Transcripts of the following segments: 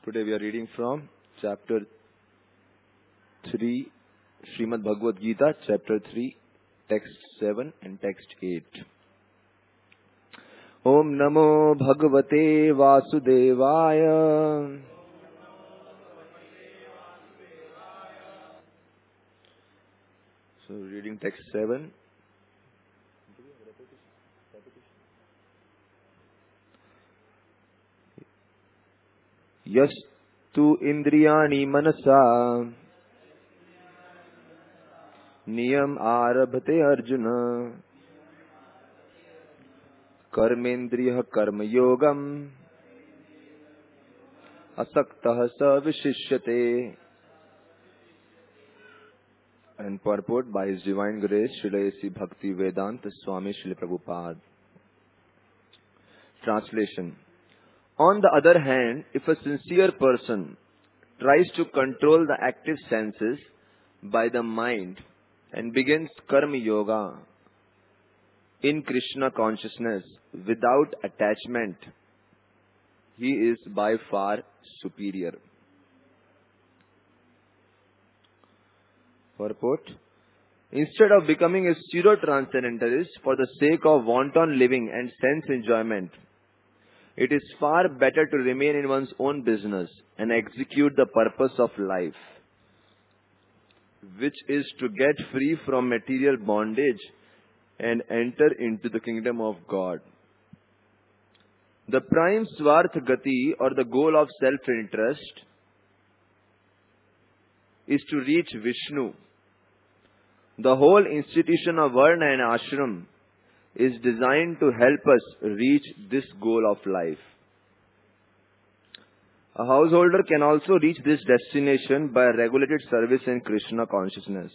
Today we are reading from chapter 3, Srimad Bhagavad Gita, chapter 3, text 7 and text 8. Om Namo Bhagavate Vasudevaya. So reading text 7. Yastu indriyani manasa niyam arabhate arjuna karmendriya karma yogam asaktah sa vishishyate. And purport by His Divine Grace Srila A.C. Bhakti Vedanta Swami Srila Prabhupada. Translation. On the other hand, if a sincere person tries to control the active senses by the mind and begins karma yoga in Krishna consciousness without attachment, he is by far superior. Purport. Instead of becoming a pseudo-transcendentalist for the sake of wanton living and sense enjoyment, it is far better to remain in one's own business and execute the purpose of life, which is to get free from material bondage and enter into the kingdom of God. The prime Swarth Gati, or the goal of self-interest, is to reach Vishnu. The whole institution of Varna and Ashram is designed to help us reach this goal of life. A householder can also reach this destination by regulated service in Krishna consciousness.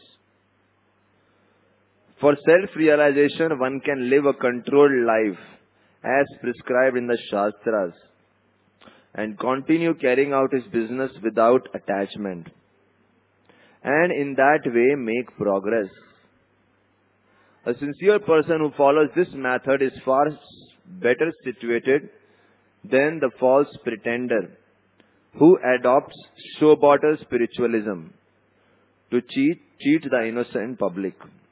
For self-realization, one can live a controlled life as prescribed in the Shastras and continue carrying out his business without attachment, and in that way make progress. A sincere person who follows this method is far better situated than the false pretender who adopts showboater spiritualism to cheat the innocent public.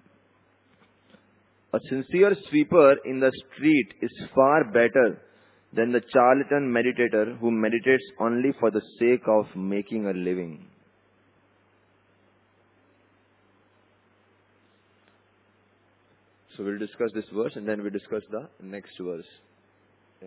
A sincere sweeper in the street is far better than the charlatan meditator who meditates only for the sake of making a living. So we'll discuss this verse and then we'll discuss the next verse. Yeah.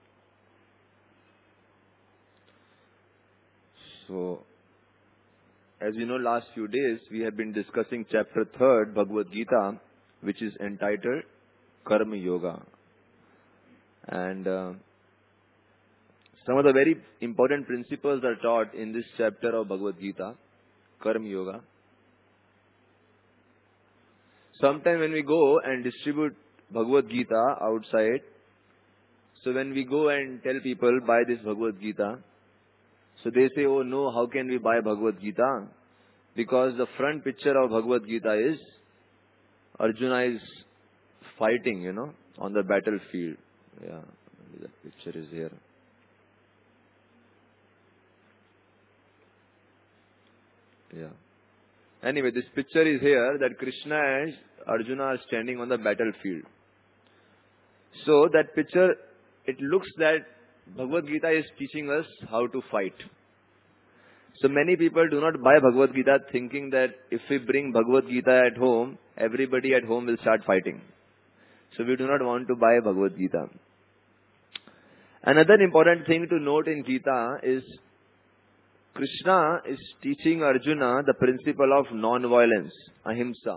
So, as you know, last few days we have been discussing chapter 3 Bhagavad Gita, which is entitled Karma Yoga. And some of the very important principles are taught in this chapter of Bhagavad Gita, Karma Yoga. Sometime when we go and distribute Bhagavad Gita outside, so when we go and tell people, buy this Bhagavad Gita, so they say, oh no, how can we buy Bhagavad Gita? Because the front picture of Bhagavad Gita is Arjuna is fighting, on the battlefield. Yeah, that picture is here. Yeah. Anyway, this picture is here that Krishna and Arjuna are standing on the battlefield. So that picture, it looks that Bhagavad Gita is teaching us how to fight. So many people do not buy Bhagavad Gita thinking that if we bring Bhagavad Gita at home, everybody at home will start fighting. So we do not want to buy Bhagavad Gita. Another important thing to note in Gita is Krishna is teaching Arjuna the principle of non-violence, ahimsa.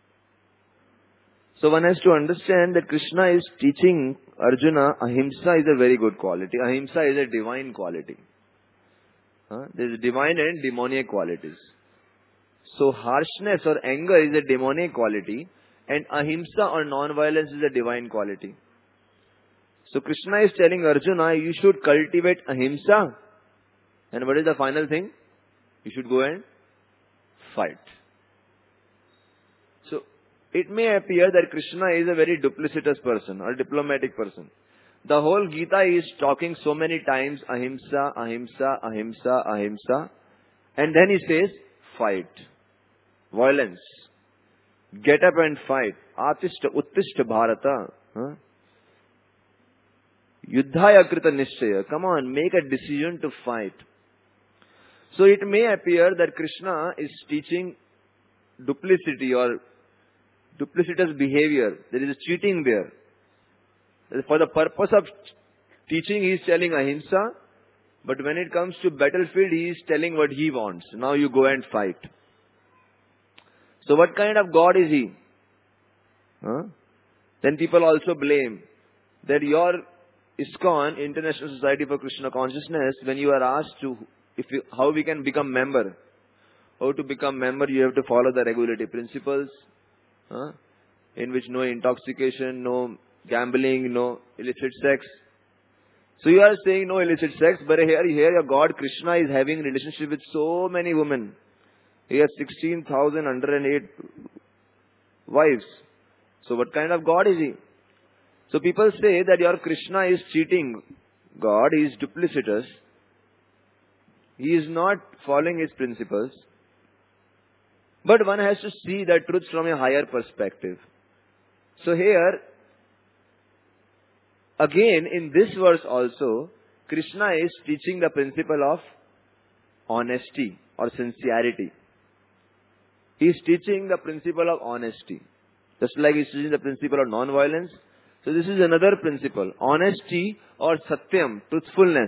So one has to understand that Krishna is teaching Arjuna ahimsa is a very good quality. Ahimsa is a divine quality. There is divine and demonic qualities. So harshness or anger is a demonic quality and ahimsa or non-violence is a divine quality. So Krishna is telling Arjuna, you should cultivate ahimsa. And what is the final thing? You should go and fight. So, it may appear that Krishna is a very duplicitous person or diplomatic person. The whole Gita is talking so many times, ahimsa, ahimsa, ahimsa, ahimsa. And then he says, fight. Violence. Get up and fight. Atishta, uttishta bharata. Huh? Yuddhaya krita nishchaya. Come on, make a decision to fight. So it may appear that Krishna is teaching duplicity or duplicitous behavior. There is a cheating there. For the purpose of teaching, he is telling ahimsa. But when it comes to battlefield, he is telling what he wants. Now you go and fight. So what kind of God is he? Huh? Then people also blame that your ISKCON, International Society for Krishna Consciousness, when you are asked to how we can become member, how to become member, you have to follow the regulatory principles, in which no intoxication, no gambling, no illicit sex. So you are saying no illicit sex, but here your God Krishna is having relationship with so many women. He has 16,108 wives. So what kind of God is he? So people say that your Krishna is cheating God, he is duplicitous. He is not following his principles. But one has to see that truth from a higher perspective. So here, again in this verse also, Krishna is teaching the principle of honesty or sincerity. He is teaching the principle of honesty. Just like he is teaching the principle of non-violence. So this is another principle. Honesty or satyam, truthfulness.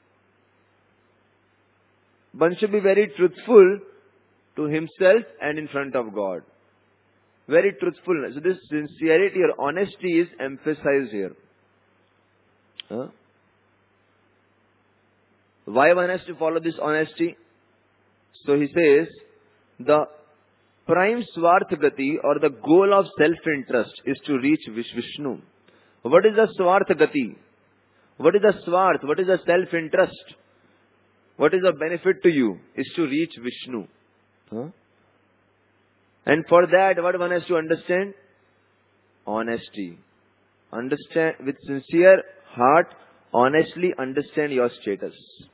One should be very truthful to himself and in front of God. Very truthfulness. So this sincerity or honesty is emphasized here. Why one has to follow this honesty? So he says, the prime swarth gati or the goal of self-interest is to reach Vishnu. What is the swarth gati? What is the swarth? What is the self-interest? What is the benefit to you? Is to reach Vishnu. And for that, what one has to understand? Honesty. Understand with sincere heart, honestly understand your status.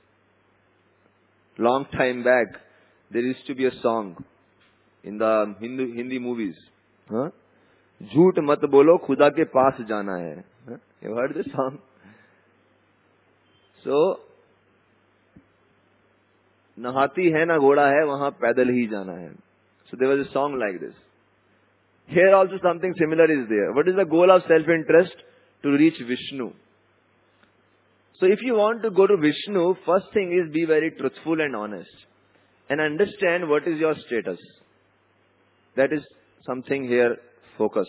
Long time back, there used to be a song in the Hindi movies. Jhoot mat bolo, khuda ke paas jana hai. You heard this song? So, na hathi hai na ghoda hai, wahan paidal hi jana hai. So there was a song like this. Here also something similar is there. What is the goal of self-interest? To reach Vishnu. So if you want to go to Vishnu, first thing is be very truthful and honest. And understand what is your status. That is something here focused.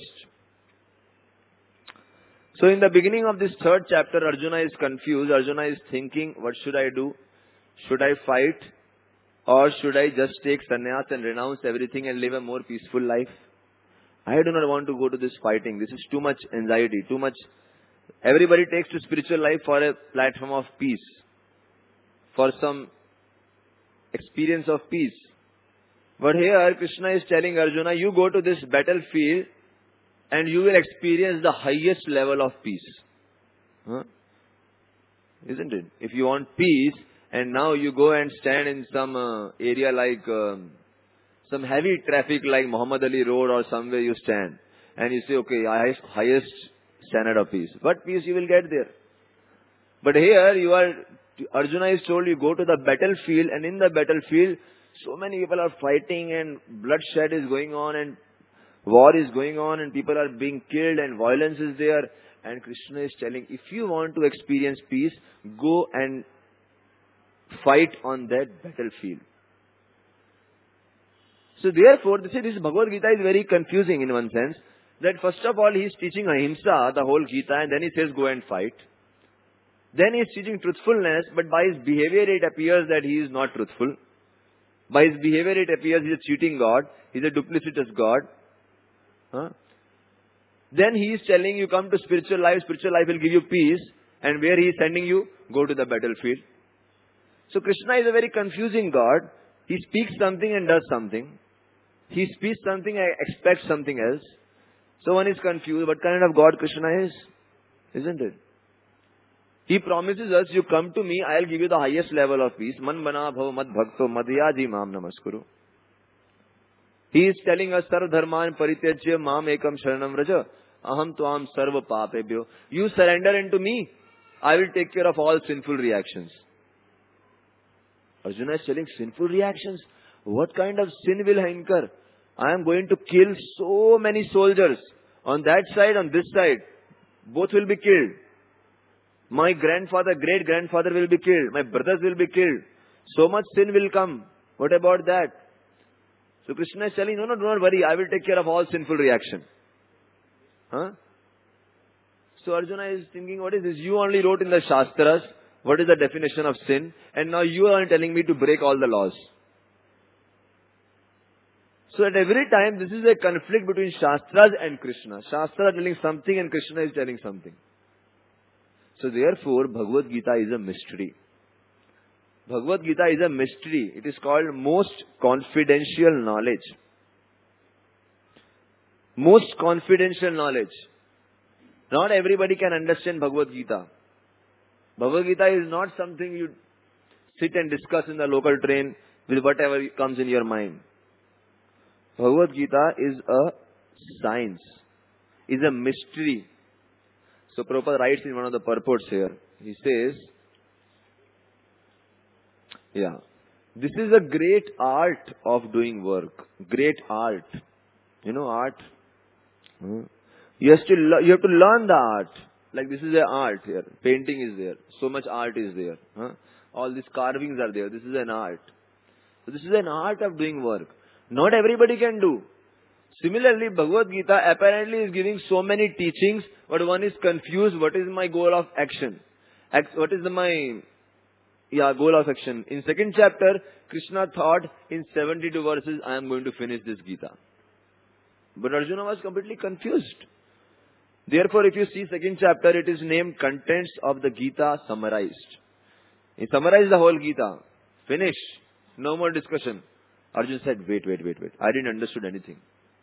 So in the beginning of this third chapter, Arjuna is confused. Arjuna is thinking, what should I do? Should I fight? Or should I just take sannyas and renounce everything and live a more peaceful life? I do not want to go to this fighting. This is too much anxiety, too much. Everybody takes to spiritual life for a platform of peace. For some experience of peace. But here Krishna is telling Arjuna, you go to this battlefield and you will experience the highest level of peace. Isn't it? If you want peace and now you go and stand in some area like some heavy traffic like Muhammad Ali Road or somewhere you stand and you say, okay, highest standard of peace. What peace you will get there? But here Arjuna is told you go to the battlefield, and in the battlefield so many people are fighting and bloodshed is going on and war is going on and people are being killed and violence is there. And Krishna is telling, if you want to experience peace, go and fight on that battlefield. So therefore, this Bhagavad Gita is very confusing in one sense. That first of all, he is teaching ahimsa, the whole Gita, and then he says go and fight. Then he is teaching truthfulness, but by his behavior it appears that he is not truthful. By his behavior it appears he is a cheating God, he is a duplicitous God. Then he is telling you come to spiritual life will give you peace, and where he is sending you, go to the battlefield. So Krishna is a very confusing God. He speaks something and does something. He speaks something and expects something else. So one is confused. What kind of God Krishna is? Isn't it? He promises us, you come to me, I'll give you the highest level of peace. Man bana bhav mad bhakto madhyaji mam namaskuru. He is telling us, sarv dharman parityajya mam ekam sharanam vraja. Aham tvam sarva papebhyo. You surrender into me, I will take care of all sinful reactions. Arjuna is telling, sinful reactions? What kind of sin will I incur? I am going to kill so many soldiers. On that side, on this side. Both will be killed. My grandfather, great-grandfather will be killed. My brothers will be killed. So much sin will come. What about that? So Krishna is telling, no, do not worry. I will take care of all sinful reaction. Huh? So Arjuna is thinking, what is this? You only wrote in the Shastras what is the definition of sin, and now you are telling me to break all the laws. So at every time, this is a conflict between Shastras and Krishna. Shastra is telling something and Krishna is telling something. So therefore, Bhagavad Gita is a mystery. Bhagavad Gita is a mystery. It is called most confidential knowledge. Most confidential knowledge. Not everybody can understand Bhagavad Gita. Bhagavad Gita is not something you sit and discuss in the local train with whatever comes in your mind. Bhagavad Gita is a science, is a mystery. So Prabhupada writes in one of the purports here, he says, this is a great art of doing work. Great art. You know art? You have to learn the art. Like this is an art here. Painting is there. So much art is there. All these carvings are there. This is an art. So this is an art of doing work. Not everybody can do. Similarly, Bhagavad Gita apparently is giving so many teachings, but one is confused. What is my goal of action? What is my goal of action? In second chapter, Krishna thought in 72 verses, I am going to finish this Gita. But Arjuna was completely confused. Therefore, if you see second chapter, it is named Contents of the Gita Summarized. He summarized the whole Gita. Finish. No more discussion. Arjuna said, wait. I didn't understood anything.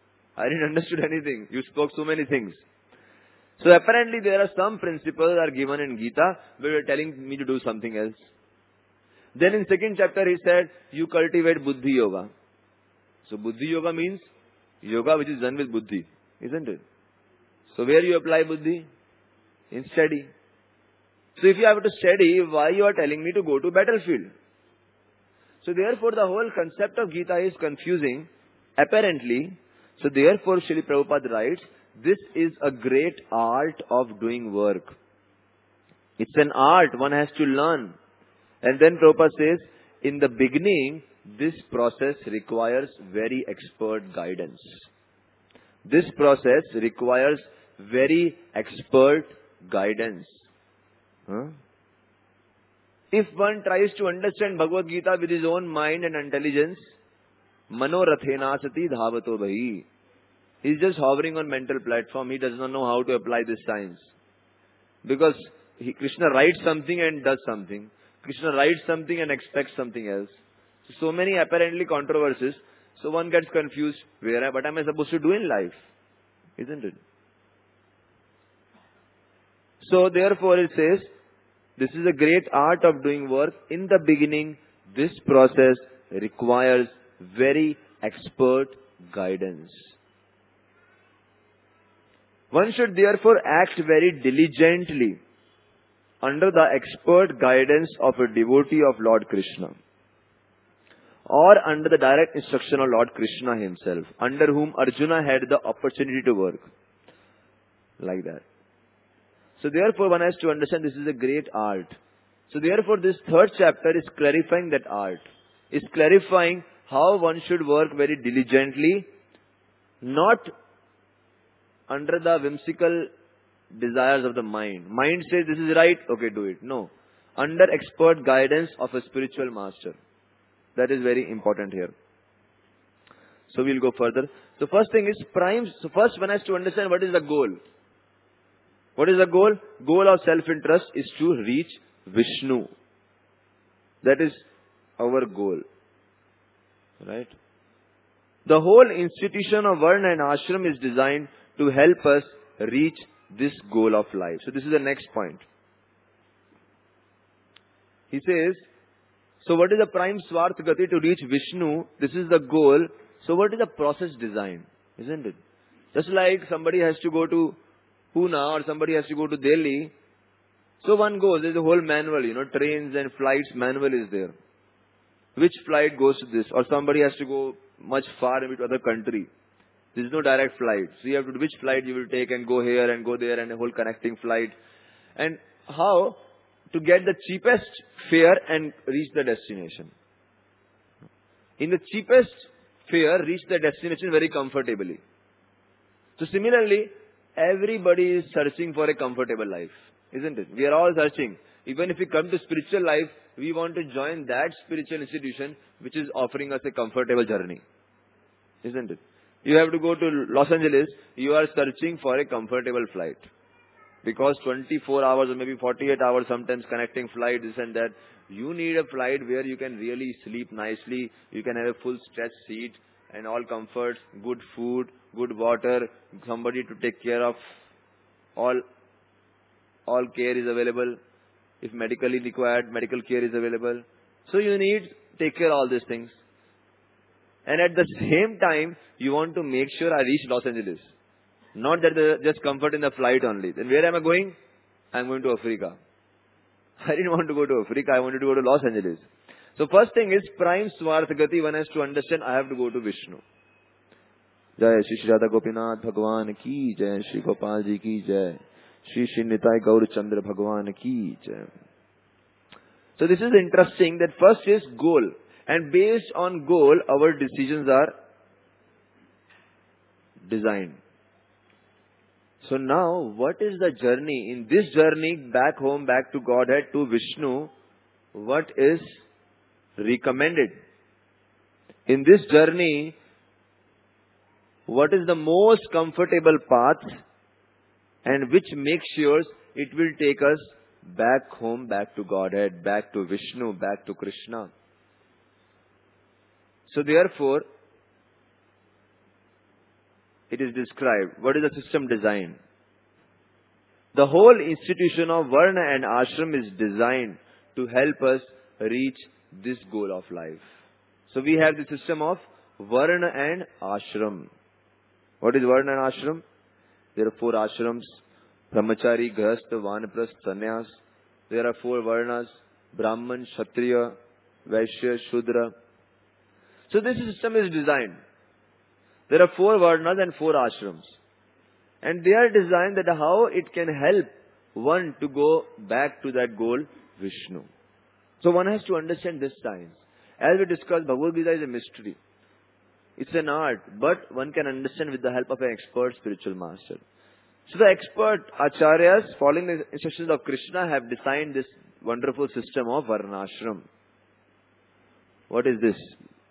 You spoke so many things. So apparently there are some principles are given in Gita, but you are telling me to do something else. Then in second chapter he said, you cultivate Buddhi Yoga. So Buddhi Yoga means yoga which is done with Buddhi, isn't it? So where you apply Buddhi? In study. So if you have to study, why you are telling me to go to battlefield? So therefore the whole concept of Gita is confusing, apparently. So therefore Srila Prabhupada writes, this is a great art of doing work. It's an art, one has to learn. And then Prabhupada says, in the beginning, this process requires very expert guidance. This process requires very expert guidance. If one tries to understand Bhagavad Gita with his own mind and intelligence, manorathenasati dhavato bhahi. He's just hovering on mental platform. He does not know how to apply this science. Because Krishna writes something and does something. Krishna writes something and expects something else. So many apparently controversies. So one gets confused. What am I supposed to do in life? Isn't it? So therefore it says, this is a great art of doing work. In the beginning, this process requires very expert guidance. One should therefore act very diligently under the expert guidance of a devotee of Lord Krishna, or under the direct instruction of Lord Krishna himself, under whom Arjuna had the opportunity to work. Like that. So therefore one has to understand this is a great art. So therefore this third chapter is clarifying that art. Is clarifying how one should work very diligently, not under the whimsical desires of the mind. Mind says this is right, okay, do it. No. Under expert guidance of a spiritual master. That is very important here. So we'll go further. So first thing is So first one has to understand what is the goal. What is the goal? Goal of self-interest is to reach Vishnu. That is our goal. Right? The whole institution of Varna and Ashram is designed to help us reach this goal of life. So this is the next point. He says, so what is the prime Swarth Gati to reach Vishnu? This is the goal. So what is the process design? Isn't it? Just like somebody has to go to Pune or somebody has to go to Delhi. So one goes, there's a whole manual, trains and flights manual is there. Which flight goes to this? Or somebody has to go much far into other country. There is no direct flight. So you have to, which flight you will take and go here and go there and a whole connecting flight. And how to get the cheapest fare and reach the destination. In the cheapest fare, reach the destination very comfortably. So similarly, everybody is searching for a comfortable life, isn't it? We are all searching. Even if we come to spiritual life, we want to join that spiritual institution which is offering us a comfortable journey, isn't it? You have to go to Los Angeles, you are searching for a comfortable flight. Because 24 hours or maybe 48 hours sometimes connecting flight, this and that. You need a flight where you can really sleep nicely, you can have a full stretch seat and all comforts, good food, good water, somebody to take care of, all care is available. If medically required, medical care is available. So you need to take care of all these things. And at the same time, you want to make sure I reach Los Angeles. Not that just comfort in the flight only. Then where am I going? I am going to Africa. I didn't want to go to Africa. I wanted to go to Los Angeles. So first thing is prime Swarth Gati. One has to understand I have to go to Vishnu. Jai Shri Radha Gopinath Bhagwan ki Jai, Shri Gopal Ji ki Jai, Shri Nitai Gaur Chandra Bhagwan ki Jai. So this is interesting that first is goal. And based on goal, our decisions are designed. So now, what is the journey? In this journey, back home, back to Godhead, to Vishnu, what is recommended? In this journey, what is the most comfortable path and which makes sure it will take us back home, back to Godhead, back to Vishnu, back to Krishna. So therefore, it is described. What is the system design? The whole institution of Varna and Ashram is designed to help us reach this goal of life. So we have the system of Varna and Ashram. What is Varna and Ashram? There are 4 ashrams. Brahmachari, Grahastha, Vanaprastha, Sannyas. There are 4 Varnas. Brahman, Kshatriya, Vaishya, Shudra. So this system is designed. There are 4 Varnas and 4 ashrams. And they are designed that how it can help one to go back to that goal, Vishnu. So one has to understand this science. As we discussed, Bhagavad Gita is a mystery. It's an art, but one can understand with the help of an expert spiritual master. So the expert acharyas, following the instructions of Krishna, have designed this wonderful system of Varnashram. What is this?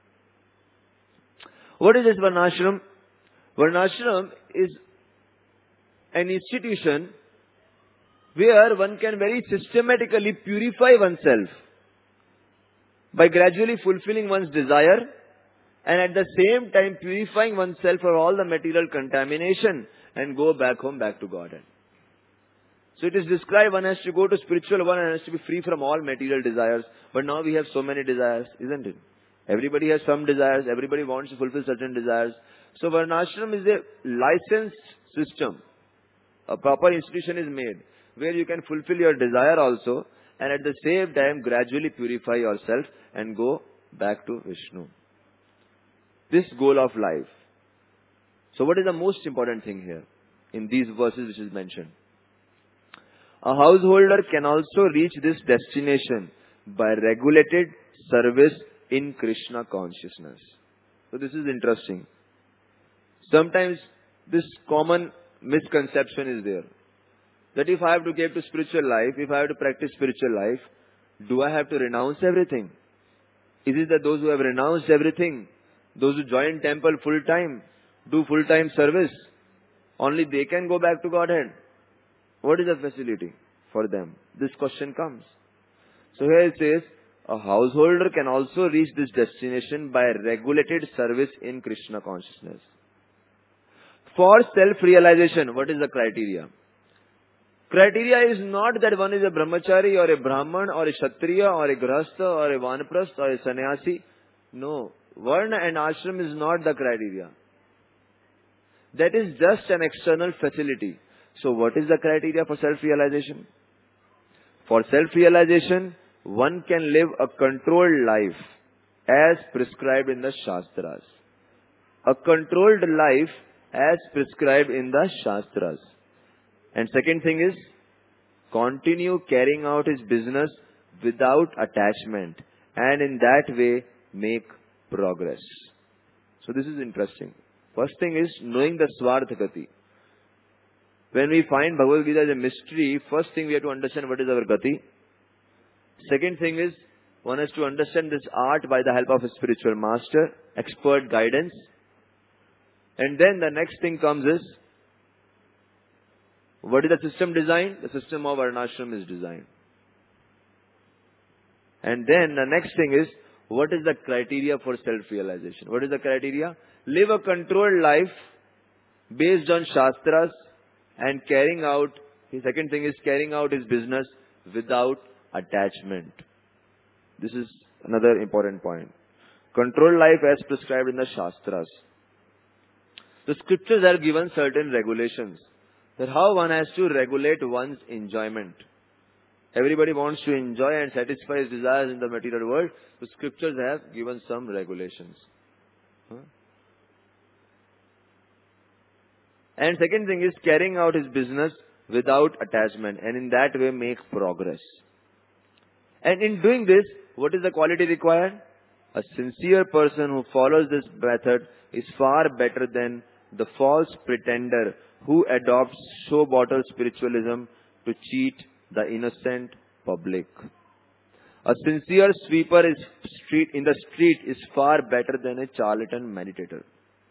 What is this Varnashram? Varnashram is an institution where one can very systematically purify oneself by gradually fulfilling one's desire and at the same time purifying oneself for all the material contamination and go back home, back to Godhead. So it is described one has to go to spiritual one and has to be free from all material desires. But now we have so many desires, isn't it? Everybody has some desires. Everybody wants to fulfill certain desires. So Varnashram is a licensed system. A proper institution is made where you can fulfill your desire also and at the same time gradually purify yourself and go back to Vishnu. This goal of life. So what is the most important thing here in these verses which is mentioned? A householder can also reach this destination by regulated service in Krishna consciousness. So this is interesting. Sometimes this common misconception is there. That if I have to get to spiritual life, if I have to practice spiritual life, do I have to renounce everything? Is it that those who have renounced everything, those who join temple full time, do full time service, only they can go back to Godhead? What is the facility for them? This question comes. So here it says, a householder can also reach this destination by regulated service in Krishna consciousness. For self-realization, what is the criteria? Criteria is not that one is a brahmachari or a brahman or a kshatriya or a grahastha or a vanaprastha or a sannyasi. No. Varna and ashram is not the criteria. That is just an external facility. So what is the criteria for self-realization? For self-realization, one can live a controlled life as prescribed in the Shastras. A controlled life as prescribed in the Shastras. And second thing is, continue carrying out his business without attachment. And in that way, make progress. So this is interesting. First thing is knowing the Swartha Gati. When we find Bhagavad Gita as a mystery, first thing we have to understand what is our Gati. Second thing is, one has to understand this art by the help of a spiritual master, expert guidance. And then the next thing comes is, what is the system designed? The system of Varnashram is designed. And then the next thing is, what is the criteria for self-realization? What is the criteria? Live a controlled life based on Shastras and carrying out, the second thing is carrying out his business without attachment. This is another important point. Controlled life as prescribed in the Shastras. The scriptures have given certain regulations that how one has to regulate one's enjoyment. Everybody wants to enjoy and satisfy his desires in the material world. The scriptures have given some regulations. And second thing is carrying out his business without attachment, and in that way make progress. And in doing this, what is the quality required? A sincere person who follows this method is far better than the false pretender who adopts show-bottle spiritualism to cheat the innocent public. A sincere sweeper in the street is far better than a charlatan meditator.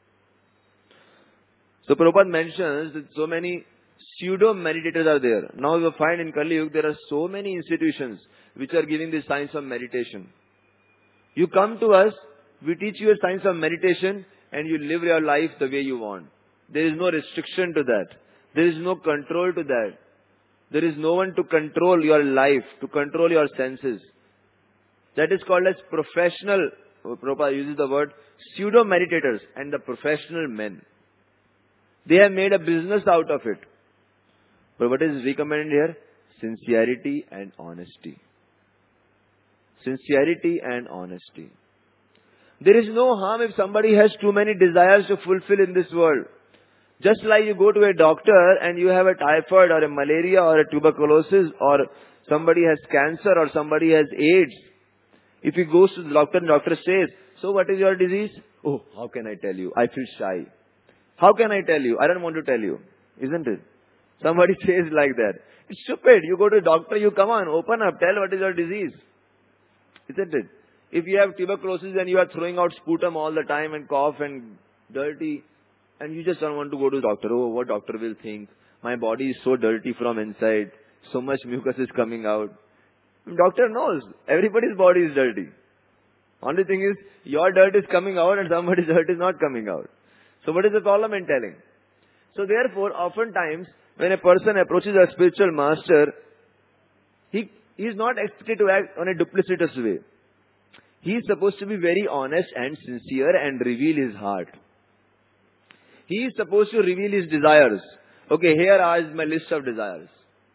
So Prabhupada mentions that so many pseudo-meditators are there. Now you find in Kali Yuga there are so many institutions which are giving the science of meditation. You come to us, we teach you a science of meditation and you live your life the way you want. There is no restriction to that. There is no control to that. There is no one to control your life, to control your senses. That is called as professional, Prabhupada uses the word, pseudo-meditators and the professional men. They have made a business out of it. But what is recommended here? Sincerity and honesty. Sincerity and honesty. There is no harm if somebody has too many desires to fulfill in this world. Just like you go to a doctor and you have a typhoid or a malaria or a tuberculosis or somebody has cancer or somebody has AIDS. If he goes to the doctor and the doctor says, so what is your disease? Oh, how can I tell you? I feel shy. How can I tell you? I don't want to tell you. Isn't it? Somebody says like that. It's stupid. You go to a doctor, you come on, open up, tell what is your disease. Isn't it? If you have tuberculosis and you are throwing out sputum all the time and cough and dirty, and you just don't want to go to the doctor. Oh, what doctor will think? My body is so dirty from inside. So much mucus is coming out. Doctor knows. Everybody's body is dirty. Only thing is, your dirt is coming out and somebody's dirt is not coming out. So what is the problem in telling? So therefore, oftentimes, when a person approaches a spiritual master, he is not expected to act on a duplicitous way. He is supposed to be very honest and sincere and reveal his heart. He is supposed to reveal his desires. Okay, here is my list of desires.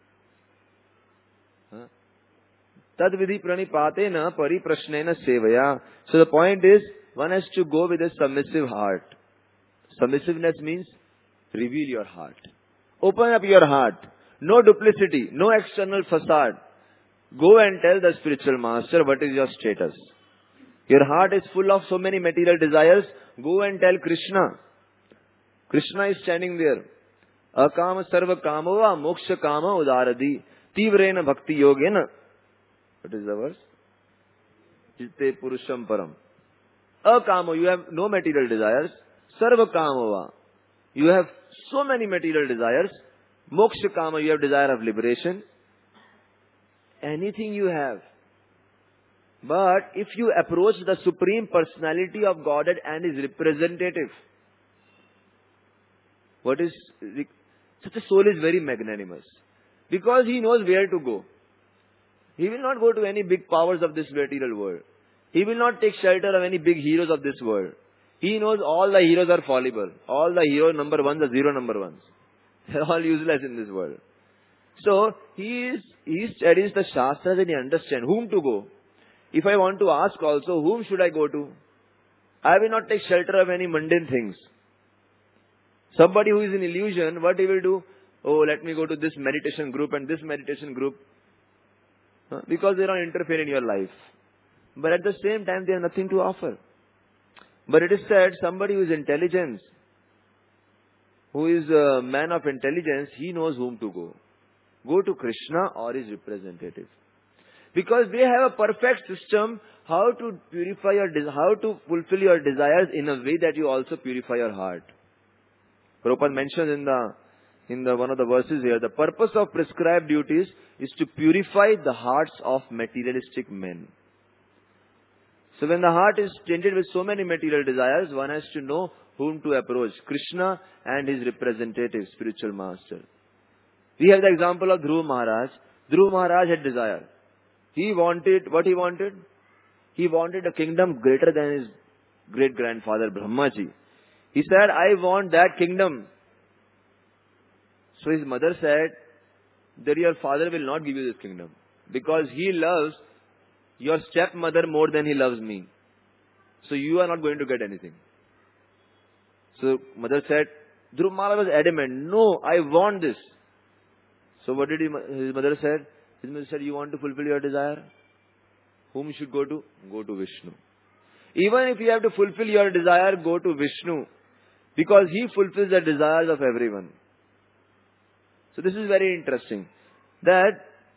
Tad vidhi pranipatena pariprashnena sevaya. So the point is, one has to go with a submissive heart. Submissiveness means reveal your heart. Open up your heart. No duplicity, no external facade. Go and tell the spiritual master what is your status. Your heart is full of so many material desires. Go and tell Krishna. Krishna is standing there. Akama sarva kamava moksha kama udaradi tivrena bhakti yogena. What is the verse? Chitte purusham param. Akama, you have no material desires. Sarva kamava, you have so many material desires. Moksha kama, you have desire of liberation. Anything you have. But if you approach the Supreme Personality of Godhead and His representative, such a soul is very magnanimous. Because he knows where to go. He will not go to any big powers of this material world. He will not take shelter of any big heroes of this world. He knows all the heroes are fallible. All the hero number ones are zero number ones. They're all useless in this world. So, he studies the Shastras and he understands whom to go. If I want to ask also, whom should I go to? I will not take shelter of any mundane things. Somebody who is in illusion, what he will do? Oh, let me go to this meditation group and this meditation group. Because they don't interfere in your life. But at the same time, they have nothing to offer. But it is said, somebody who is intelligent, who is a man of intelligence, he knows whom to go. Go to Krishna or his representative. Because they have a perfect system how to purify how to fulfill your desires in a way that you also purify your heart. Prabhupada mentions in the one of the verses here, the purpose of prescribed duties is to purify the hearts of materialistic men. So when the heart is tainted with so many material desires, one has to know whom to approach, Krishna and his representative, spiritual master. We have the example of Dhruva Maharaj. Dhruva Maharaj had desire. He wanted, what he wanted? He wanted a kingdom greater than his great-grandfather Brahmaji. He said, I want that kingdom. So his mother said, that your father will not give you this kingdom. Because he loves your stepmother more than he loves me. So you are not going to get anything. So mother said, Dhruva Maharaj was adamant, no, I want this. So what did his mother said? His mother said, you want to fulfill your desire? Whom you should go to? Go to Vishnu. Even if you have to fulfill your desire, go to Vishnu. Because he fulfills the desires of everyone. So this is very interesting. That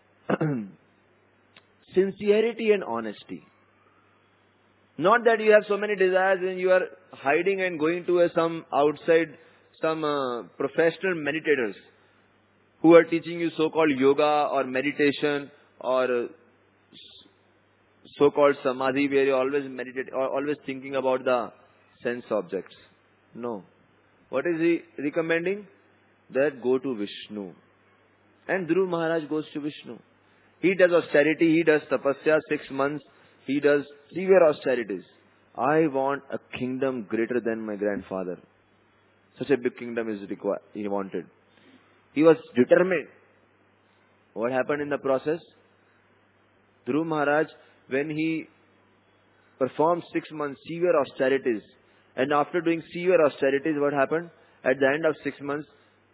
sincerity and honesty. Not that you have so many desires and you are hiding and going to some professional meditators who are teaching you so-called yoga or meditation or so-called samadhi where you always meditate or always thinking about the sense objects. No. What is he recommending? That go to Vishnu. And Dhruva Maharaj goes to Vishnu. He does austerity, he does tapasya, 6 months, he does severe austerities. I want a kingdom greater than my grandfather. Such a big kingdom is required. He wanted. He was determined. What happened in the process? Dhruva Maharaj, when he performed 6 months severe austerities, and after doing severe austerities, what happened? At the end of 6 months,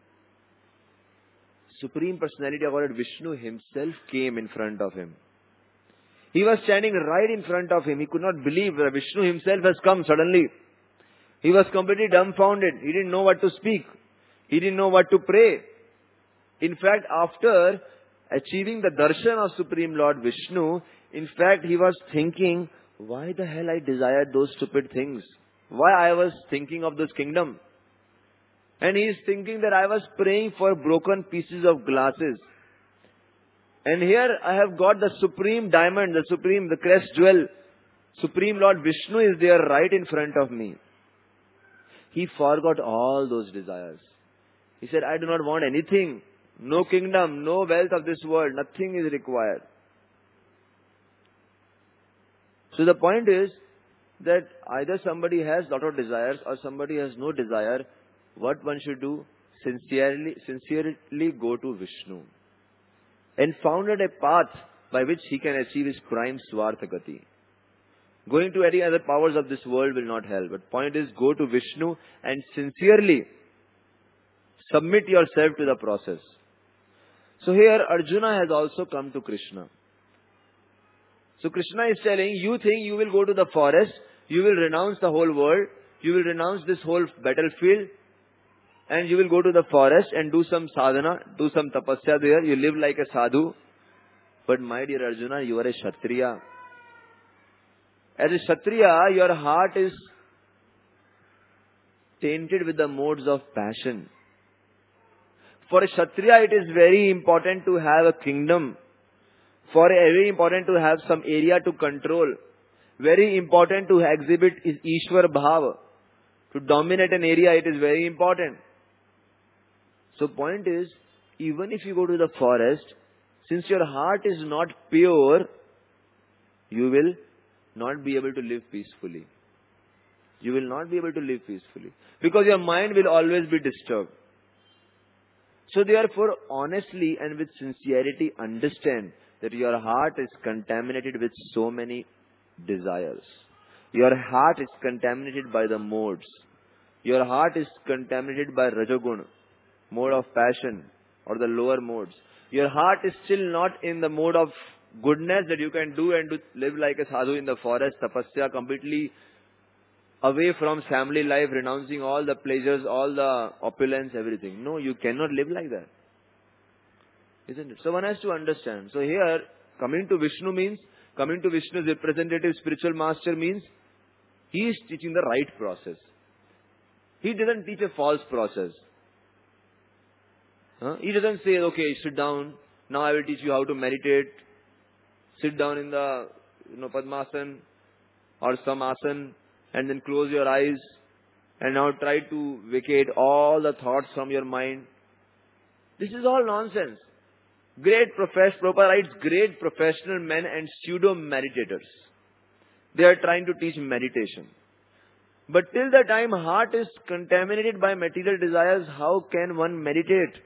Supreme Personality of Godhead Vishnu himself came in front of him. He was standing right in front of him. He could not believe that Vishnu himself has come suddenly. He was completely dumbfounded. He didn't know what to speak. He didn't know what to pray. In fact, after achieving the darshan of Supreme Lord Vishnu, in fact, he was thinking, why the hell I desired those stupid things? Why I was thinking of this kingdom? And he is thinking that I was praying for broken pieces of glasses. And here I have got the supreme diamond, the crest jewel. Supreme Lord Vishnu is there right in front of me. He forgot all those desires. He said, I do not want anything. No kingdom, no wealth of this world. Nothing is required. So the point is that either somebody has lot of desires or somebody has no desire. What one should do? Sincerely go to Vishnu. And founded a path by which he can achieve his prime Swartha Gati. Going to any other powers of this world will not help. But point is, go to Vishnu and sincerely submit yourself to the process. So here Arjuna has also come to Krishna. So Krishna is telling, you think you will go to the forest, you will renounce the whole world, you will renounce this whole battlefield, and you will go to the forest and do some sadhana, do some tapasya there, you live like a sadhu. But my dear Arjuna, you are a Kshatriya. As a Kshatriya, your heart is tainted with the modes of passion. For a Kshatriya, it is very important to have a kingdom. Very important to have some area to control. Very important to exhibit is Ishwar Bhava. To dominate an area, it is very important. So point is, even if you go to the forest, since your heart is not pure, you will not be able to live peacefully. You will not be able to live peacefully. Because your mind will always be disturbed. So therefore, honestly and with sincerity, understand that your heart is contaminated with so many desires. Your heart is contaminated by the modes. Your heart is contaminated by Rajagun, mode of passion, or the lower modes. Your heart is still not in the mode of goodness that you can do and to live like a sadhu in the forest, tapasya, completely away from family life, renouncing all the pleasures, all the opulence, everything. No, you cannot live like that. Isn't it? So one has to understand. So here, coming to Vishnu's representative spiritual master means he is teaching the right process. He doesn't teach a false process. He doesn't say, okay, sit down, now I will teach you how to meditate. Sit down in the Padmasana or Samasana and then close your eyes and now try to vacate all the thoughts from your mind. This is all nonsense. Prabhupada writes, great professional men and pseudo-meditators. They are trying to teach meditation. But till the time heart is contaminated by material desires, how can one meditate?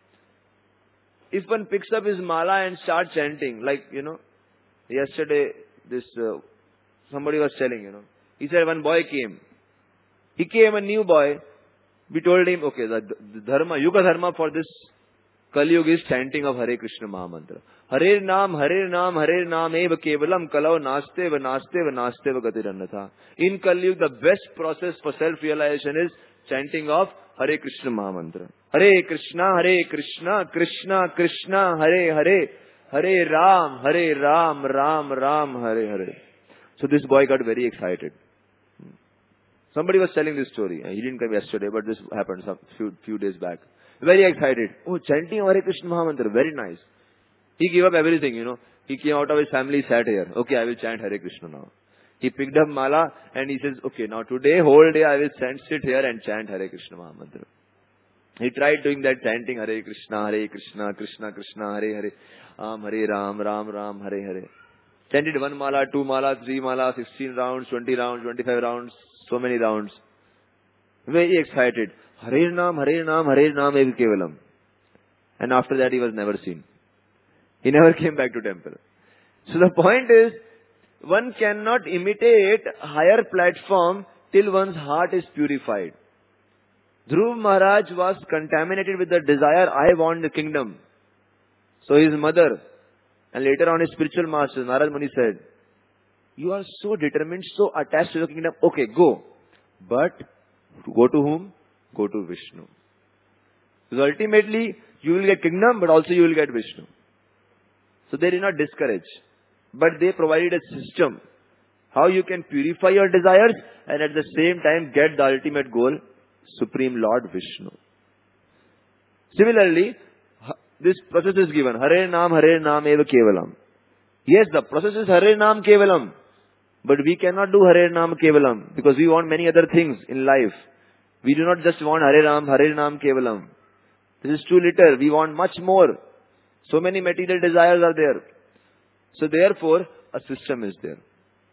If one picks up his mala and starts chanting, like, yesterday somebody was telling, he said one boy came. He came, a new boy. We told him, okay, the dharma, yuga dharma for this Kali Yuga is chanting of Hare Krishna Mahamantra. Hare Naam eva kevalam kalau naste va gatir annatha. In Kali Yuga, the best process for self-realization is chanting of Hare Krishna Mahamantra. Hare Krishna, Krishna Krishna, Hare Hare, Hare Ram, Ram Hare Hare. So this boy got very excited. Somebody was telling this story. He didn't come yesterday, but this happened some few days back. Very excited. Oh, chanting Hare Krishna Mahamantra, very nice. He gave up everything, He came out of his family, sat here. Okay, I will chant Hare Krishna now. He picked up mala and he says, okay, now today, whole day I will sit here and chant Hare Krishna Mahamantra. He tried doing that chanting Hare Krishna, Krishna Krishna, Hare Hare, Hare Ram, Ram Hare Hare. Chanted 1 mala, 2 mala, 3 mala, 16 rounds, 20 rounds, 25 rounds, so many rounds. Very excited. Hare Naam eva kevalam. And after that he was never seen. He never came back to temple. So the point is, one cannot imitate higher platform till one's heart is purified. Dhruv Maharaj was contaminated with the desire, I want the kingdom. So his mother, and later on his spiritual master, Narad Muni said, you are so determined, so attached to the kingdom. Okay, go. But, go to whom? Go to Vishnu. Because ultimately, you will get kingdom, but also you will get Vishnu. So they did not discourage. But they provided a system. How you can purify your desires and at the same time get the ultimate goal, Supreme Lord Vishnu. Similarly, this process is given. Hare Naam eva kevalam. Yes, the process is Hare Naam kevalam. But we cannot do Hare Naam kevalam because we want many other things in life. We do not just want Hare Naam kevalam. This is too little. We want much more. So many material desires are there. So therefore, a system is there.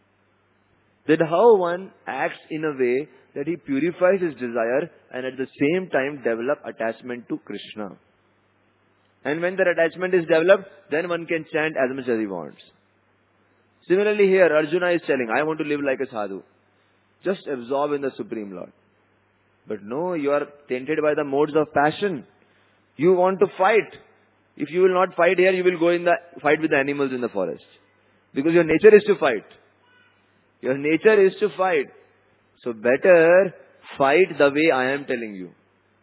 That how one acts in a way that he purifies his desire and at the same time develop attachment to Krishna. And when that attachment is developed, then one can chant as much as he wants. Similarly here, Arjuna is telling, I want to live like a sadhu. Just absorb in the Supreme Lord. But no, you are tainted by the modes of passion. You want to fight. If you will not fight here, you will go in the fight with the animals in the forest. Because your nature is to fight. Your nature is to fight. So better fight the way I am telling you.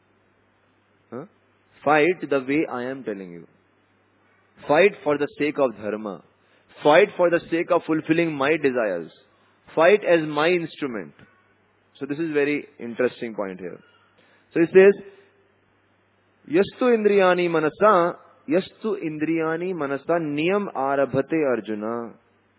Fight the way I am telling you. Fight for the sake of dharma. Fight for the sake of fulfilling my desires. Fight as my instrument. So this is very interesting point here. So it says, Yastu indriyani manasa niyam arabhate Arjuna.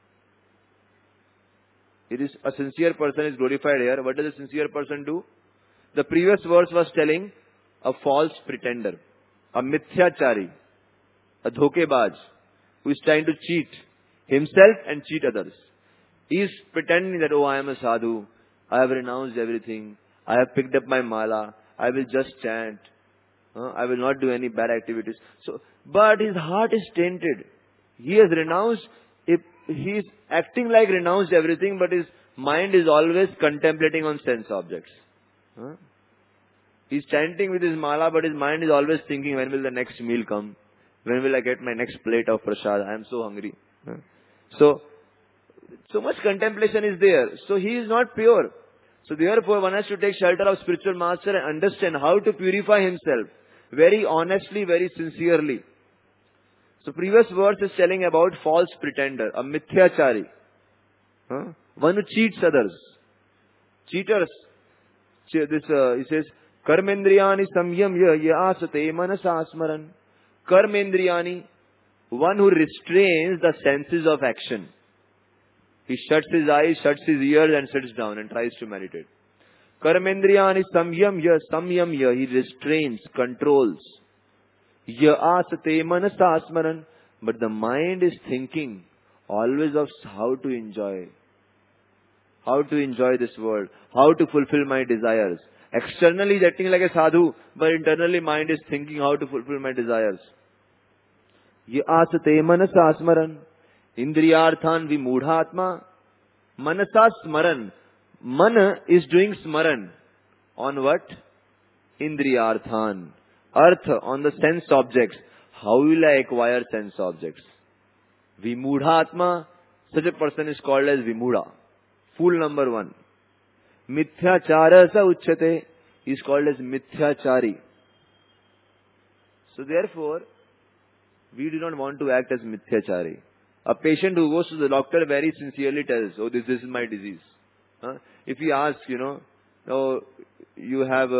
It is a sincere person is glorified here. What does a sincere person do? The previous verse was telling a false pretender. a mithyachari, a dhokebaj, who is trying to cheat himself and cheat others. He is pretending that, oh, I am a sadhu, I have renounced everything, I have picked up my mala, I will just chant, I will not do any bad activities. So, but his heart is tainted. He has renounced, he is acting like renounced everything, but his mind is always contemplating on sense objects. He is chanting with his mala, but his mind is always thinking, when will the next meal come? When will I get my next plate of prasad? I am so hungry. So much contemplation is there. So he is not pure. So therefore one has to take shelter of spiritual master and understand how to purify himself. Very honestly, very sincerely. So previous verse is telling about false pretender, a mithyachari. One who cheats others. Cheaters. He says, Karmendriyani samyamya yasate manasasmaran. Karmendriyani, one who restrains the senses of action. He shuts his eyes, shuts his ears and sits down and tries to meditate. Karmendriyani samyamya, he restrains, controls. Yasate manasasmaran. But the mind is thinking always of how to enjoy this world, how to fulfill my desires. Externally is acting like a sadhu, but internally mind is thinking how to fulfill my desires. Yasate manasasmaran. Indriyarthan vimudhatma. Manasa smaran. Mana is doing smaran. On what? Indriyarthan. Artha, on the sense objects. How will I acquire sense objects? Vimudhatma. Such a person is called as Vimudha. Fool number one. Mithyachara sa uchyate. He is called as Mithyachari. So therefore, we do not want to act as Mithyachari. A patient who goes to the doctor very sincerely tells, oh, this is my disease. If he asks, oh, you have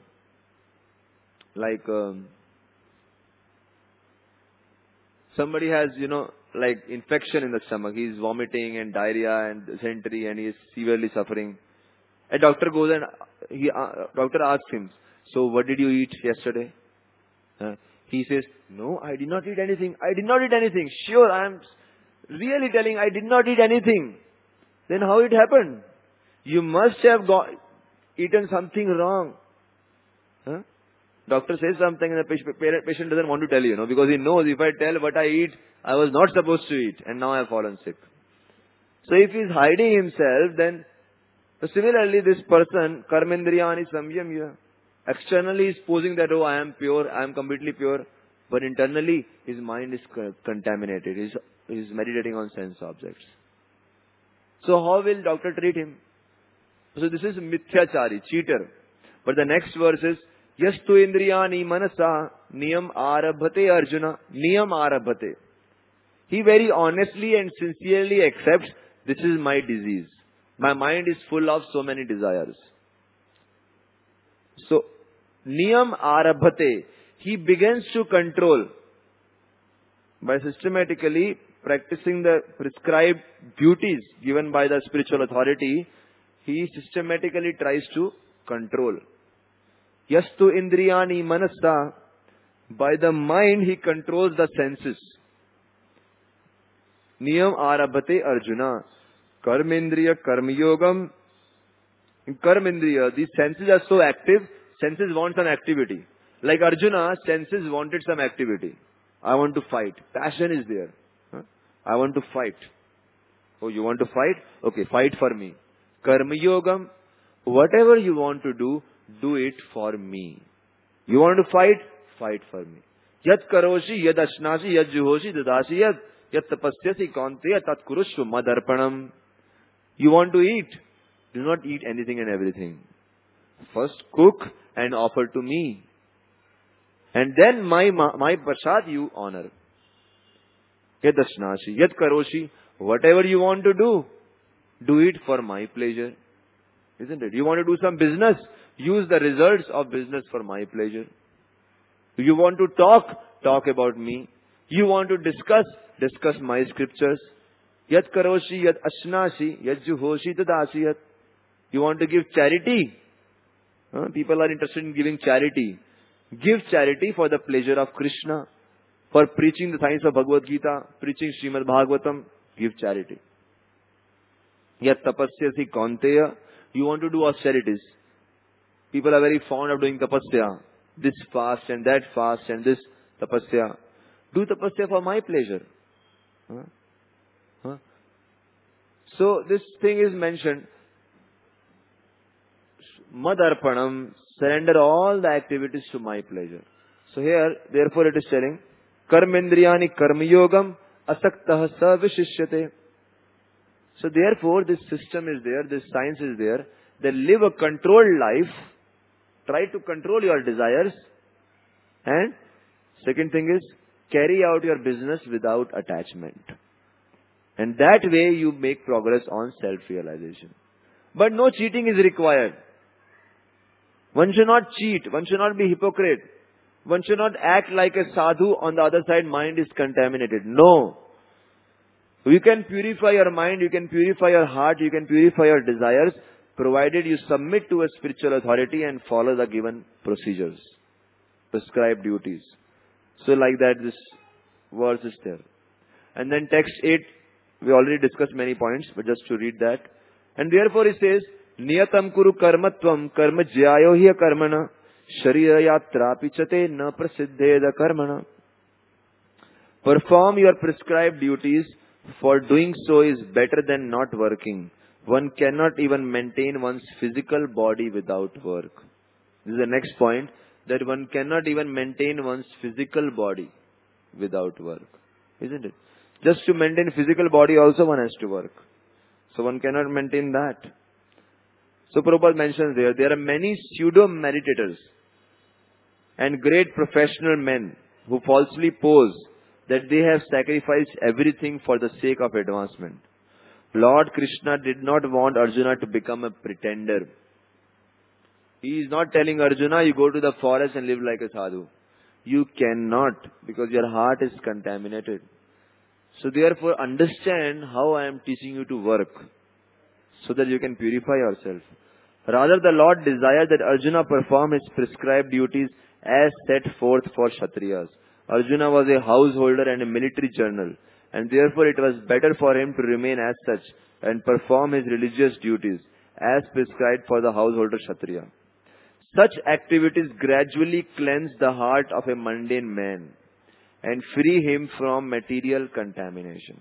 somebody has, infection in the stomach. He is vomiting and diarrhea and dysentery and he is severely suffering. A doctor goes and doctor asks him, so what did you eat yesterday? He says, no, I did not eat anything. I did not eat anything. Sure, I am really telling I did not eat anything. Then how it happened? You must have eaten something wrong. Doctor says something and the patient doesn't want to tell you, because he knows if I tell what I eat, I was not supposed to eat and now I have fallen sick. So if he is hiding himself, then similarly this person, karmendriyani samyamya, externally is posing that, oh, I am pure, I am completely pure, but internally his mind is contaminated. He is meditating on sense objects. So how will doctor treat him? So this is mithyachari, cheater. But the next verse is, yastu indriyani manasa niyam arabhate Arjuna. Niyam arabhate. He very honestly and sincerely accepts, this is my disease. My mind is full of so many desires. So, niyam arabhate. He begins to control by systematically practicing the prescribed duties given by the spiritual authority. He systematically tries to control. Yastu indriyani manasa. By the mind he controls the senses. Niyam arabhate Arjuna. Karmendriya karmyogam. In karmendriya, these senses are so active, senses want some activity. Like Arjuna, senses wanted some activity. I want to fight. Passion is there. I want to fight. Oh, you want to fight? Okay, fight for me. Karmyogam. Whatever you want to do it for me. You want to fight? Fight for me. Yat karoshi, yad ashnasi, yad juhoshi, dadasi, yat tapasyasi kaunteya tat kurushva madarpanam. You want to eat? Do not eat anything and everything. First cook and offer to me. And then my prasad you honor. Yad ashnasi, yad karoshi. Whatever you want to do it for my pleasure. Isn't it? You want to do some business? Use the results of business for my pleasure. You want to talk about me. You want to discuss my scriptures. Yat karoshi, yat ashnasi, yat juhoshi, tadasiyat. You want to give charity. People are interested in giving charity. Give charity for the pleasure of Krishna. For preaching the science of Bhagavad Gita, preaching Srimad Bhagavatam, give charity. Yat tapasyasi kaunteya. You want to do austerities. People are very fond of doing tapasya. This fast and that fast and this tapasya. Do tapasya for my pleasure. Huh? Huh? So this thing is mentioned. Madarpanam, surrender all the activities to my pleasure. So here, therefore it is telling, Karmendriyani karmyogam asaktah savishishyate. So therefore this system is there, this science is there, that live a controlled life, try to control your desires, and second thing is, carry out your business without attachment. And that way you make progress on self-realization. But no cheating is required. One should not cheat. One should not be hypocrite. One should not act like a sadhu. On the other side, mind is contaminated. No. You can purify your mind, you can purify your heart, you can purify your desires, provided you submit to a spiritual authority and follow the given procedures, prescribed duties. So like that, this verse is there. And then text 8, we already discussed many points, but just to read that. And therefore it says, Niyatam kuru karmatvam karma jyayo hiya karmana sharira yatra pichate na prasiddheda karmana. Perform your prescribed duties, for doing so is better than not working. One cannot even maintain one's physical body without work. This is the next point, that one cannot even maintain one's physical body without work. Isn't it? Just to maintain physical body also one has to work. So one cannot maintain that. So Prabhupada mentions there are many pseudo-meditators and great professional men who falsely pose that they have sacrificed everything for the sake of advancement. Lord Krishna did not want Arjuna to become a pretender. He is not telling Arjuna, you go to the forest and live like a sadhu. You cannot, because your heart is contaminated. So therefore understand how I am teaching you to work, so that you can purify yourself. Rather, the Lord desired that Arjuna perform his prescribed duties as set forth for Kshatriyas. Arjuna was a householder and a military general, and therefore it was better for him to remain as such and perform his religious duties as prescribed for the householder Kshatriya. Such activities gradually cleanse the heart of a mundane man and free him from material contamination.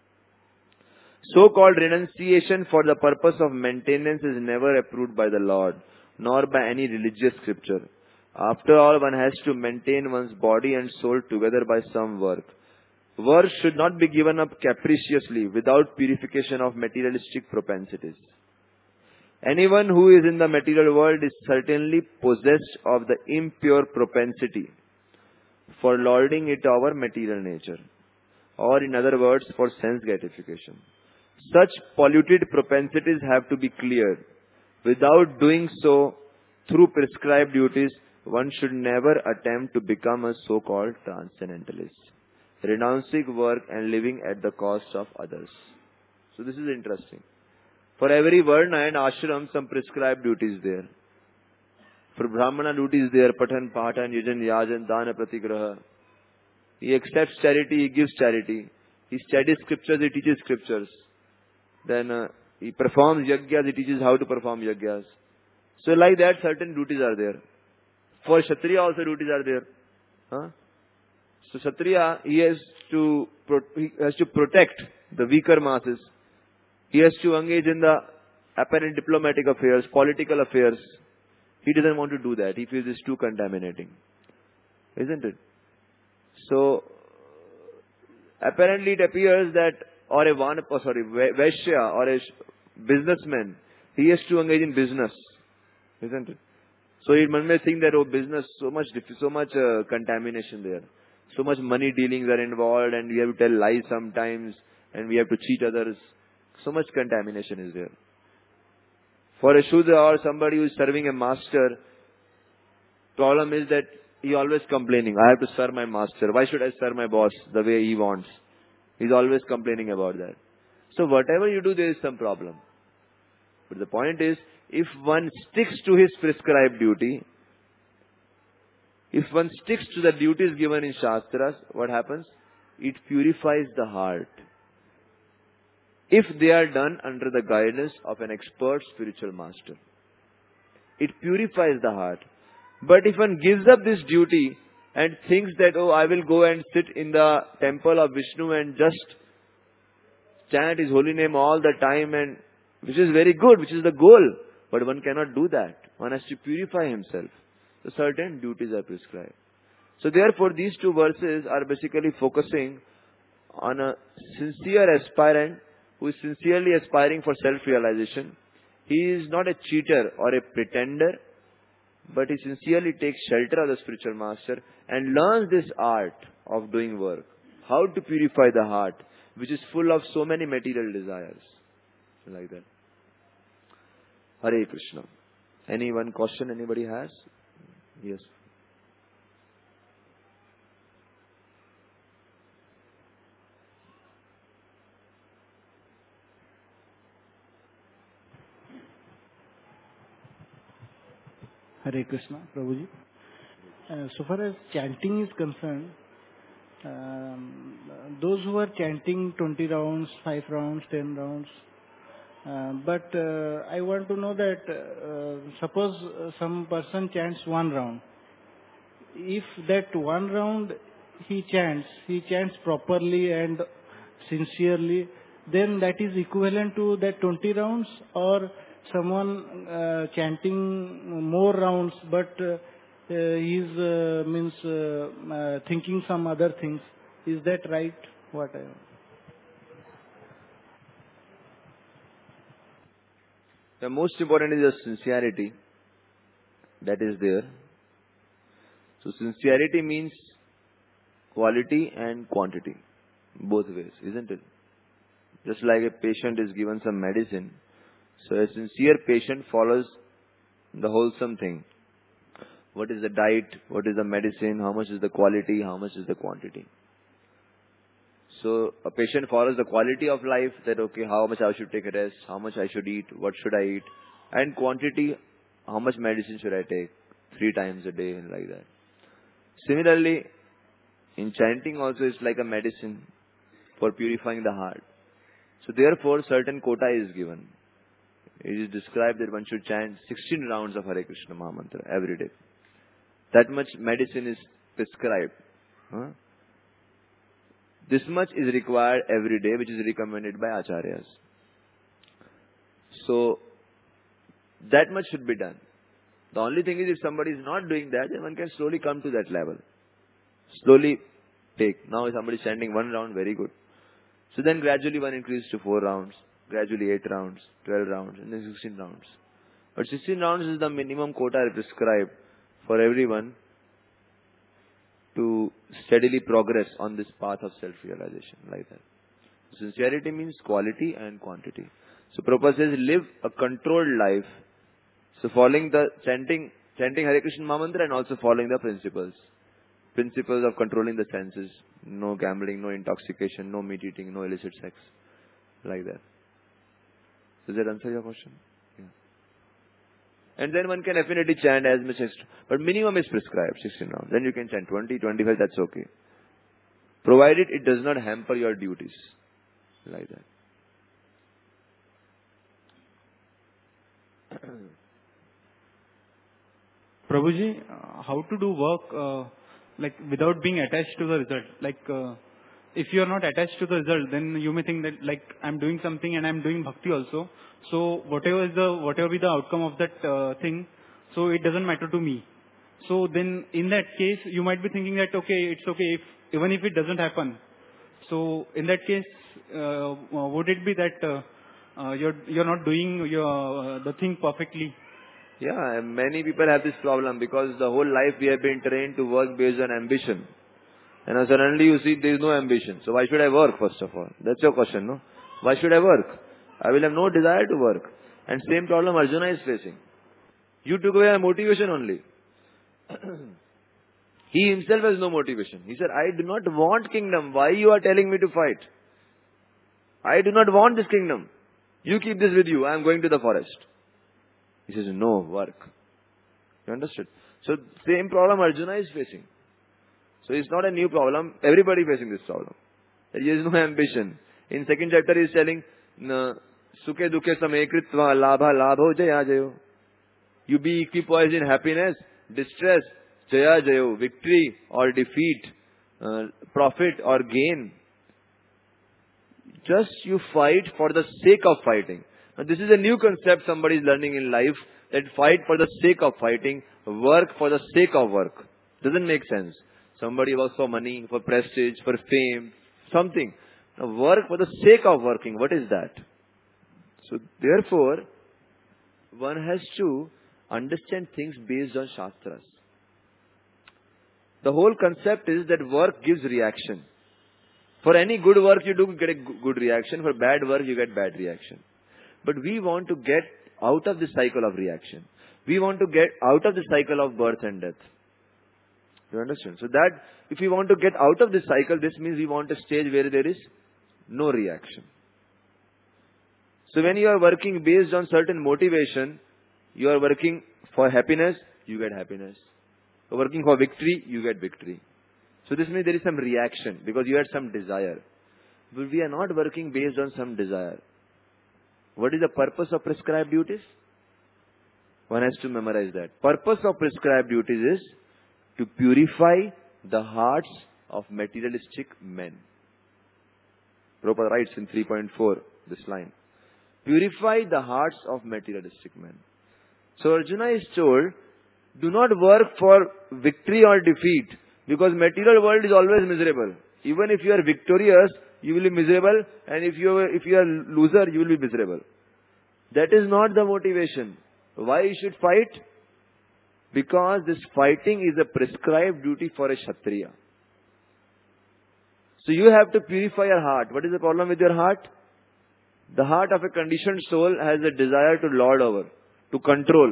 So-called renunciation for the purpose of maintenance is never approved by the Lord, nor by any religious scripture. After all, one has to maintain one's body and soul together by some work. Work should not be given up capriciously without purification of materialistic propensities. Anyone who is in the material world is certainly possessed of the impure propensity for lording it over material nature, or in other words, for sense gratification. Such polluted propensities have to be cleared. Without doing so, through prescribed duties, one should never attempt to become a so-called transcendentalist, renouncing work and living at the cost of others. So this is interesting. For every varna and ashram, some prescribed duties there. For Brahmana duties there, Patan, Patan, Yajan, Yajan, Dana, Pratigraha. He accepts charity, he gives charity. He studies scriptures, he teaches scriptures. Then he performs yagyas, he teaches how to perform yagyas. So like that, certain duties are there. For Kshatriya also duties are there. Huh? So Kshatriya, he has to protect the weaker masses. He has to engage in the apparent diplomatic affairs, political affairs. He doesn't want to do that. He feels it's too contaminating. Isn't it? So, apparently it appears that, Vaishya or a businessman, he has to engage in business. Isn't it? So one may think that, business, so much contamination there. So much money dealings are involved, and we have to tell lies sometimes, and we have to cheat others. So much contamination is there. For a Shudra or somebody who is serving a master, problem is that he always complaining. I have to serve my master. Why should I serve my boss the way he wants? He's always complaining about that. So whatever you do, there is some problem. But the point is, if one sticks to his prescribed duty, If one sticks to the duties given in Shastras, what happens? It purifies the heart. If they are done under the guidance of an expert spiritual master. It purifies the heart. But if one gives up this duty and thinks that, oh, I will go and sit in the temple of Vishnu and just chant his holy name all the time, and which is very good, which is the goal. But one cannot do that. One has to purify himself. So certain duties are prescribed. So therefore these two verses are basically focusing on a sincere aspirant who is sincerely aspiring for self-realization. He is not a cheater or a pretender, but he sincerely takes shelter of the spiritual master and learns this art of doing work. How to purify the heart, which is full of so many material desires. Like that. Hare Krishna. Any one question anybody has? Yes. Hare Krishna, Prabhuji. So far as chanting is concerned, those who are chanting 20 rounds, 5 rounds, 10 rounds, but I want to know that suppose some person chants 1 round. If that 1 round he chants properly and sincerely, then that is equivalent to that 20 rounds, or someone chanting more rounds but he's thinking some other things. Is that right? The most important is the sincerity that is there. So sincerity means quality and quantity, both ways, isn't it? Just like a patient is given some medicine, so a sincere patient follows the wholesome thing. What is the diet? What is the medicine? How much is the quality? How much is the quantity? So a patient follows the quality of life, that okay, how much I should take a rest, how much I should eat, what should I eat, and quantity, how much medicine should I take, 3 times a day, and like that. Similarly, in chanting also it's like a medicine for purifying the heart. So therefore certain quota is given. It is described that one should chant 16 rounds of Hare Krishna Mahamantra every day. That much medicine is prescribed. This much is required every day, which is recommended by Acharyas. So, that much should be done. The only thing is, if somebody is not doing that, then one can slowly come to that level. Slowly take. Now somebody is chanting 1 round, very good. So then gradually one increases to 4 rounds, gradually 8 rounds, 12 rounds, and then 16 rounds. But 16 rounds is the minimum quota prescribed for everyone to steadily progress on this path of self-realization, like that. Sincerity means quality and quantity. So Prabhupada says, live a controlled life. So following the chanting Hare Krishna Mahamantra and also following the principles. Principles of controlling the senses. No gambling, no intoxication, no meat eating, no illicit sex. Like that. Does that answer your question? Yeah. And then one can definitely chant as much as, but minimum is prescribed, 16 rounds. Then you can chant 20, 25, that's okay. Provided it does not hamper your duties. Like that. Prabhuji, how to do work like without being attached to the result? Like if you are not attached to the result, then you may think that like I'm doing something and I'm doing bhakti also. So whatever be the outcome of that thing, so it doesn't matter to me. So then in that case, you might be thinking that okay, it's okay even if it doesn't happen. So in that case, would it be that you're not doing the thing perfectly? Yeah, many people have this problem because the whole life we have been trained to work based on ambition. And now suddenly you see there is no ambition. So why should I work first of all? That's your question, no? Why should I work? I will have no desire to work. And same problem Arjuna is facing. You took away my motivation only. He himself has no motivation. He said, I do not want kingdom. Why you are telling me to fight? I do not want this kingdom. You keep this with you. I am going to the forest. He says, no, work. You understood? So same problem Arjuna is facing. So it's not a new problem. Everybody facing this problem. There is no ambition. In second chapter he is telling, Sukhe dukhe samekritva labha labho jaya jayo. You be equipoised in happiness, distress, jaya jayo, victory or defeat, profit or gain. Just you fight for the sake of fighting. Now this is a new concept somebody is learning in life, that fight for the sake of fighting, work for the sake of work. Doesn't make sense. Somebody works for money, for prestige, for fame, something. Now work for the sake of working. What is that? So therefore, one has to understand things based on Shastras. The whole concept is that work gives reaction. For any good work you do, you get a good reaction. For bad work, you get bad reaction. But we want to get out of the cycle of reaction. We want to get out of the cycle of birth and death. You understand? So that if we want to get out of this cycle, this means we want a stage where there is no reaction. So when you are working based on certain motivation, you are working for happiness, you get happiness. You're working for victory, you get victory. So this means there is some reaction because you had some desire. But we are not working based on some desire. What is the purpose of prescribed duties? One has to memorize that. Purpose of prescribed duties is to purify the hearts of materialistic men. Prabhupada writes in 3.4, this line. Purify the hearts of materialistic men. So Arjuna is told, do not work for victory or defeat, because material world is always miserable. Even if you are victorious, you will be miserable, and if you are loser, you will be miserable. That is not the motivation. Why you should fight? Because this fighting is a prescribed duty for a Kshatriya. So you have to purify your heart. What is the problem with your heart? The heart of a conditioned soul has a desire to lord over, to control.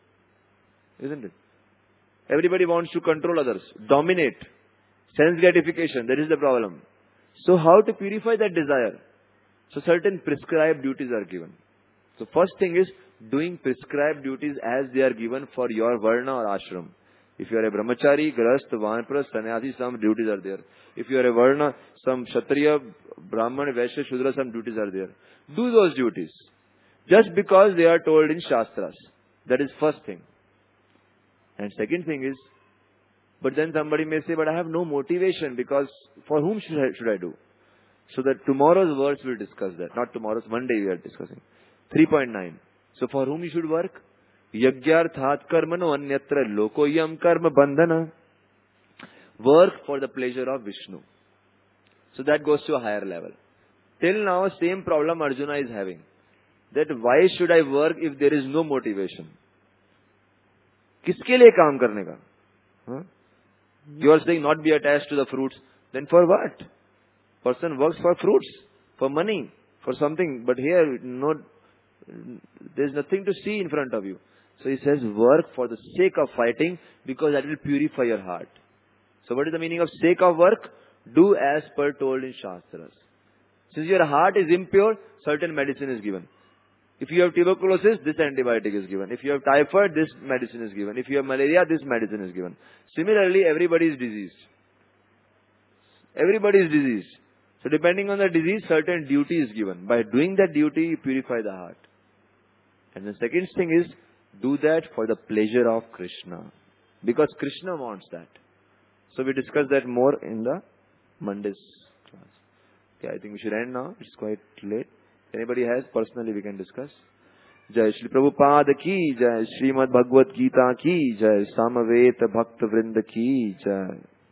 Isn't it? Everybody wants to control others, dominate, sense gratification. That is the problem. So how to purify that desire? So certain prescribed duties are given. So first thing is doing prescribed duties as they are given for your varna or ashram. If you are a brahmachari, grahastha, vanprastha, sannyasi, some duties are there. If you are a varna, some kshatriya, brahman, vaishya, shudra, some duties are there. Do those duties. Just because they are told in shastras. That is first thing. And second thing is, but then somebody may say, but I have no motivation, because for whom should I do? So that tomorrow's verse will discuss that. Not tomorrow's, Monday we are discussing. 3.9. So for whom you should work? Yagyarthat karmano anyatra lokoyam karma bandhana. Work for the pleasure of Vishnu. So that goes to a higher level. Till now, same problem Arjuna is having. That why should I work if there is no motivation? किसके लिए काम करने का? Huh? You are saying not be attached to the fruits. Then for what? Person works for fruits, for money, for something. But here, there's nothing to see in front of you. So he says, work for the sake of fighting, because that will purify your heart. So what is the meaning of sake of work? Do as per told in Shastras. Since your heart is impure, certain medicine is given. If you have tuberculosis, this antibiotic is given. If you have typhoid, this medicine is given. If you have malaria, this medicine is given. Similarly, everybody is diseased. Everybody is diseased. So depending on the disease, certain duty is given. By doing that duty, you purify the heart. And the second thing is, do that for the pleasure of Krishna. Because Krishna wants that. So we discuss that more in the Monday's class. Okay, I think we should end now. It's quite late. Anybody has, personally we can discuss. Jai Shri Prabhupada ki, Jai Srimad Bhagavad Gita ki, Jai Samaveta Bhakta Vrinda ki, Jai.